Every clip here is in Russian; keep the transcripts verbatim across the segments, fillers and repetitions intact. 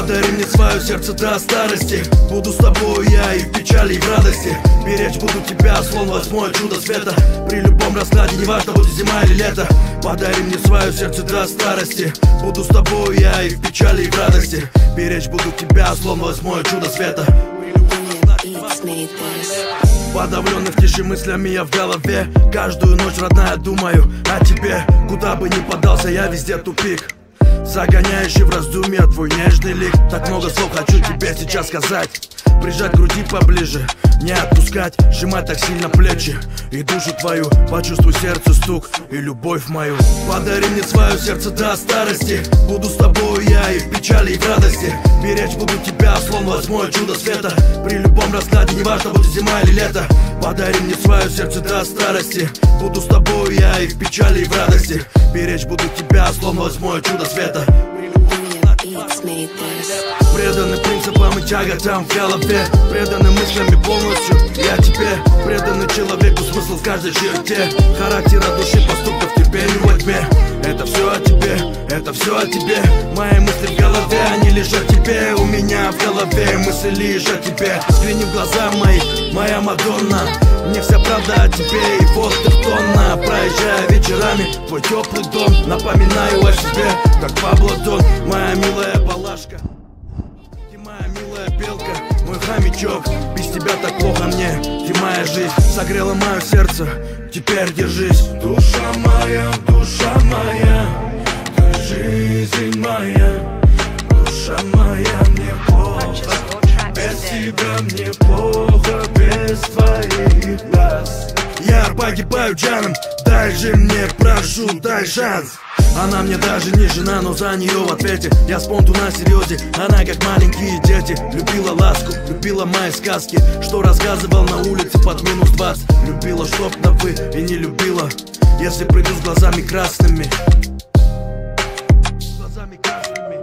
Подари мне свое сердце до старости. Буду с тобой я и в печали, и в радости. Беречь буду тебя, словно восьмое чудо света. При любом раскладе, неважно, будет зима или лето. Подари мне свое сердце до старости. Буду с тобой я и в печали, и в радости. Беречь буду тебя, словно восьмое чудо света. Подавленный в тиши мыслями я в голове. Каждую ночь, родная, думаю о тебе. Куда бы ни подался, я везде тупик. Загоняющий в раздумья твой нежный лик. Так много слов хочу тебе сейчас сказать. Прижать к груди поближе, не отпускать. Сжимать так сильно плечи и душу твою. Почувствуй сердце стук и любовь мою. Подари мне свое сердце до старости. Буду с тобой я и в печали, и в радости. Беречь буду тебя, словно восьмое чудо света. При любом раскладе, неважно, будет зима или лето. Подари мне свое сердце до старости. Буду с тобой я и в печали, и в радости. Беречь буду тебя, словно восьмое чудо света. Преданы принципам и тяготам в голове. Преданы мыслями полностью я тебе. Преданы человеку, смысл в каждой черте. Характера души, поступков, терпению во тьме. Это все о тебе, это все о тебе. Мои мысли в голове, они лишь о тебе. У меня в голове мысли лишь о тебе. Взгляни в глаза мои, моя Мадонна. Мне вся правда о тебе, и вот ты в тонна. Проезжая вечерами твой теплый дом, напоминаю о себе, как Пабло Дон. Моя милая балашка, ты моя милая белка, мой хомячок. Без тебя так плохо мне, ты моя жизнь. Согрела мое сердце, теперь держись. Душа моя, душа моя, ты жизнь моя. Душа моя, мне плохо без тебя, мне плохо без твоих глаз. Я погибаю джаном, дай же мне, прошу, дай шанс. Она мне даже не жена, но за нее в ответе я спонту на серьезе. Она как маленькие дети, любила ласку, любила мои сказки, что рассказывал на улице под минус двадцать. Любила, чтоб на вы, и не любила, если приду с глазами красными. Глазами красными.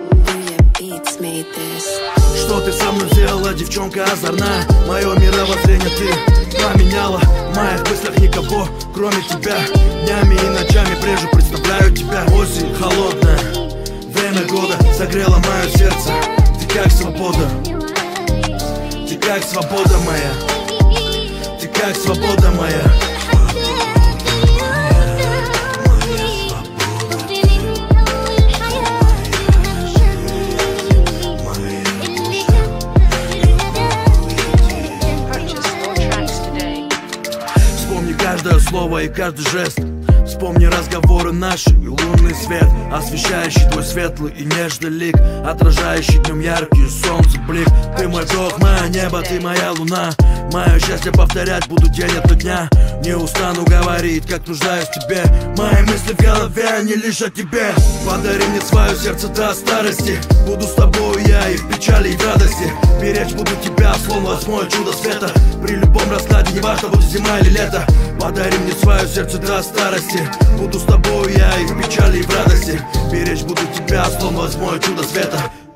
Что ты со мной сделала, девчонка озорная? Мое мировоззрение ты поменяла. В моих мыслях никого, кроме тебя. Днями и ночами прежде представляю тебя. Осень холодная, время года согрело мое сердце. Ты как свобода, ты как свобода моя, ты как свобода моя. Каждое слово и каждый жест. Вспомни разговоры наши и лунный свет, освещающий твой светлый и нежный лик, отражающий днем яркий солнце блик. Ты мой Бог, мое небо, ты моя луна. Мое счастье повторять буду день ото дня. Не устану говорить, как нуждаюсь в тебе. Мои мысли в голове, они лишь о тебе. Подари мне свое сердце до старости. Буду с тобой я и в печали, и в радости. Беречь буду тебя, словно восьмое чудо света. При любом раскладе, неважно, будет зима или лето. Подари мне свое сердце до старости. Буду с тобой я и в печали, и в радости. Беречь буду тебя, словно восьмое чудо света.